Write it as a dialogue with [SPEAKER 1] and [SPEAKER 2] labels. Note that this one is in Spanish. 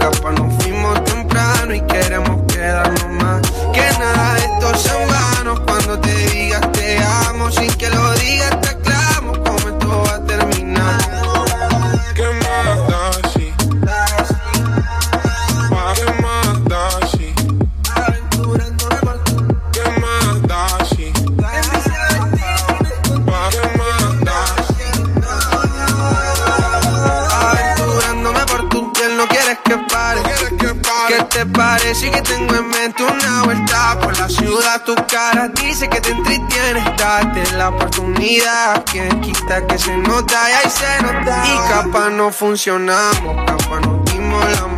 [SPEAKER 1] capaz nos fuimos temprano y queremos quedarnos más. Que nada de esto sea en vano cuando te digas te amo. Sin que lo digas te aclamo cómo esto va a terminar.
[SPEAKER 2] ¿Qué más da si? ¿Qué más da si?
[SPEAKER 1] Aventurándome por tu.
[SPEAKER 2] ¿Qué más da si? ¿Qué más da si?
[SPEAKER 1] Aventurándome por tu piel, no quieres que pare. ¿Qué te parece que tengo en mente una vuelta por la ciudad? Tu cara dice que te entretiene. Date la oportunidad, quien quita que se nota y ahí se nota. Y capaz no funcionamos, capaz nos dimos la